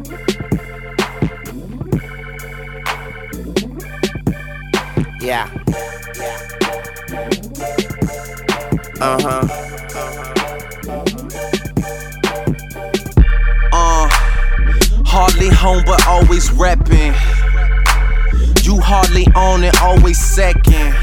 Yeah. Hardly home but always reppin'. You hardly on it, always second.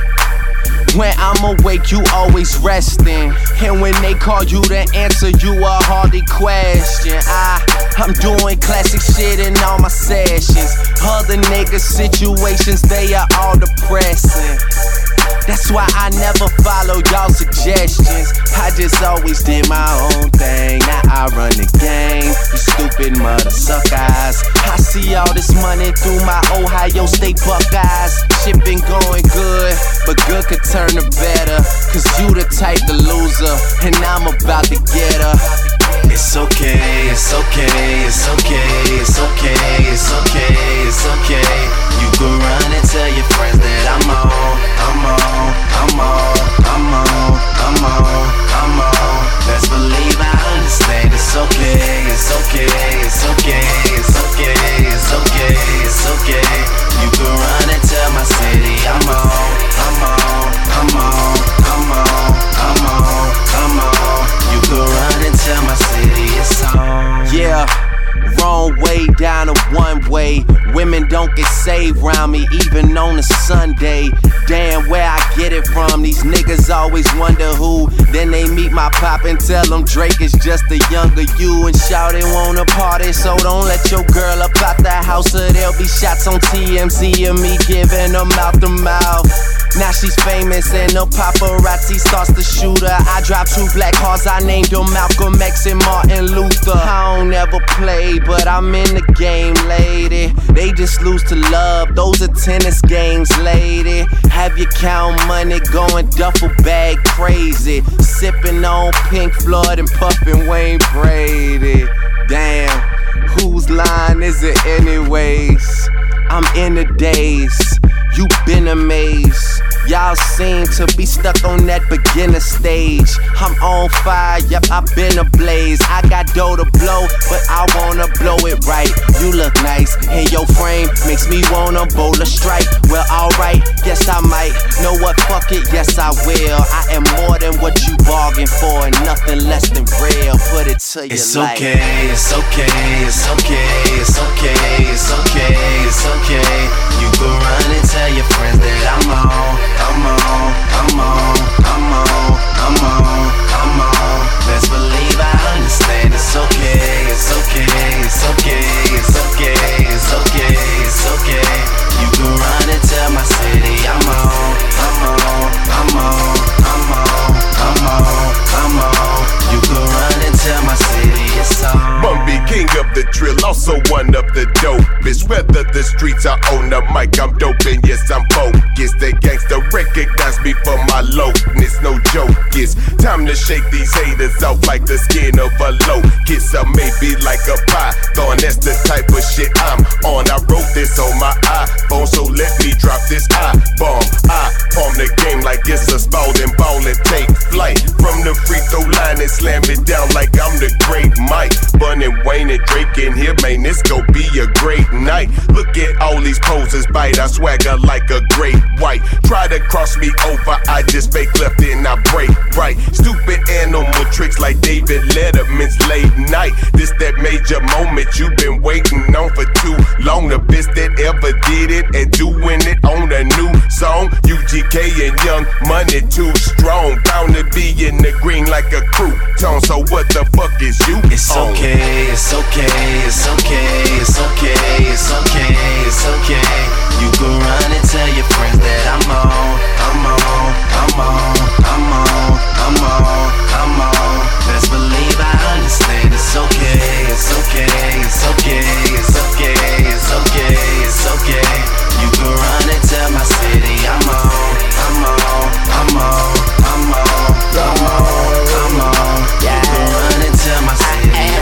When I'm awake, you always resting. And when they call you to answer, you a hardly question. I'm doing classic shit in all my sessions. Other niggas' situations, they are all depressing. That's why I never follow y'all suggestions. I just always did my own thing. Now I run the game. You stupid mother suckers. I see all this money through my Ohio State Buckeyes. Shit been going good, but good could turn to better. Cause you the type to loser, and I'm about to get her. It's okay, it's okay, it's okay, it's okay, it's okay, it's okay. You can run and tell your friends that I'm on, I'm on, I'm on, I'm on, I'm on, I'm on. Best believe I understand. It's okay, it's okay, it's okay, it's okay, it's okay, it's okay. You can run and tell my city I'm on, I'm on, I'm on, I'm on, I'm on, I'm on. You can run and tell my city it's on. Yeah. Wrong way down a one way. Women don't get saved round me, even on a Sunday. Damn, where I get it from. These niggas always wonder who. Then they meet my pop and tell them Drake is just a younger you. And shout it wanna party, so don't let your girl up out the house, or there'll be shots on TMZ of me giving them out the mouth. Now she's famous and the paparazzi starts to shoot her. I dropped 2 black cars, I named them Malcolm X and Martin Luther. I don't ever play, but I'm in the game, lady. They just lose to love, those are tennis games, lady. Have you count money, going duffel bag crazy. Sipping on Pink Floyd and puffin' Wayne Brady. Damn, whose line is it anyways? I'm in the daze, you been amazed. Y'all seem to be stuck on that beginner stage. I'm on fire, yep, I've been ablaze. I got dough to blow, but I wanna blow it right. You look nice, and your frame makes me wanna bowl a strike. Well, alright, yes I might. Know what, fuck it, yes I will. I am more than what you bargained for, and nothing less than real. Put it to your life. It's okay, it's okay, it's okay, it's okay, it's okay, it's okay. You can run and tell your friends that I'm on. I'm on, I'm on, I'm on, I'm on, I'm on. Best believe I understand. It's okay, it's okay, it's okay, it's okay, it's okay, it's okay. You can run and tell my city I'm on, I'm on, I'm on, I'm on, I'm on, I'm on. You can run and tell my city it's on. Bumby, king of the drill, also one of the dopest. Whether the streets are on the mic, I'm dope and yes I'm focused. The gangster recognize me for my lowness, no joke. It's time to shake these haters off like the skin of a locust. Or maybe like a python, that's the type of shit I'm on. I wrote this on my iPhone, so let me drop this I-bomb. I palm the game like it's a Spalding ball and take flight from the free throw line and slam it down like I'm the great Mike. Bun and Wayne and Drake in here, man, this gon' be a great night. Look at all these poses bite, I swagger like a great white. Try to cross me over, I just fake left and I break right. Stupid animal tricks like David Letterman's late night. This that major moment you've been waiting on for too long. The best that ever did it and doing it on a new song. UGK and Young Money too strong. Bound to be in the green like a crouton. So what the fuck is you It's on? okay, it's okay, it's okay, it's okay, it's okay, it's okay. You can run and tell your friends that I'm on, I'm on, I'm on, I'm on, I'm on, I'm on. Best believe I understand. It's okay, it's okay, it's okay, it's okay, it's okay, it's okay. You can run and tell my city I'm on, I'm on, I'm on, I'm on, I'm on, I'm on. You can run and tell my city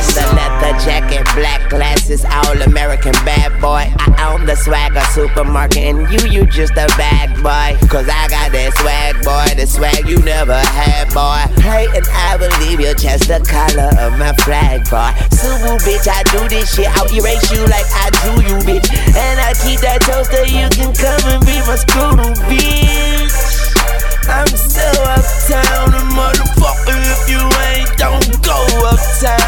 black glasses, all American bad boy. I own the Swagger supermarket, and you just a bag boy. Cause I got that swag, boy, the swag you never had, boy. Hey, and I believe you're just the color of my flag, boy. Subu, bitch, I do this shit, I'll erase you like I drew you, bitch. And I keep that toaster, you can come and be my screw, bitch. I'm so uptown, a motherfucker, if you ain't, don't go uptown.